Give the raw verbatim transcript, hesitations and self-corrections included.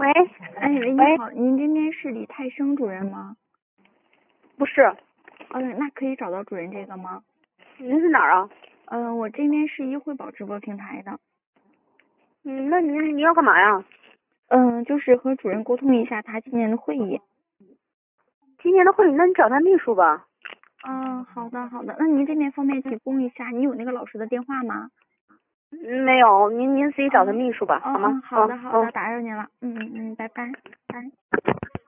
喂， 哎，喂，你好，您这边是李泰生主任吗？ 不是。 嗯，那可以找到主任这个吗？ 您是哪儿啊？ 嗯，我这边是一汇宝直播平台的。 嗯，那您您要干嘛呀？ 嗯，就是和主任沟通一下他今年的会议。 今年的会议，那你找他秘书吧。 嗯，好的好的，那您这边方便提供一下，你有那个老师的电话吗？ 嗯，没有，您您自己找他嗯秘书吧， 嗯好吗？ 嗯，好的好的， 嗯嗯打扰您了。嗯嗯嗯，拜拜拜。